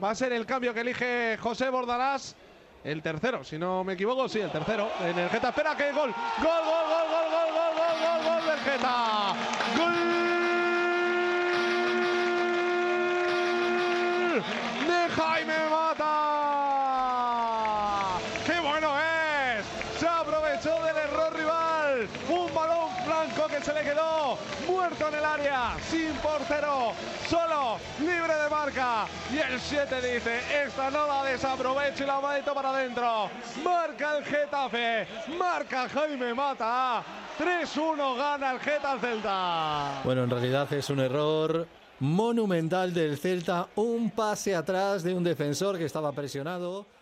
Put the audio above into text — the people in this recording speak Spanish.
Va a ser el cambio que elige José Bordalás. El tercero, si no me equivoco, sí, el tercero. En el Geta, espera que gol. Gol del Geta. Gol de Jaime Mata. ¡Qué bueno es! Se aprovechó del error rival. Un balón blanco que se le quedó muerto en el área, sin portero, solo, libre de marca. Y el 7 dice, esta no la desaprovecho y la meto para adentro. Marca el Getafe, marca Jaime Mata. 3-1 gana el Geta al Celta. Bueno, en realidad es un error monumental del Celta, un pase atrás de un defensor que estaba presionado.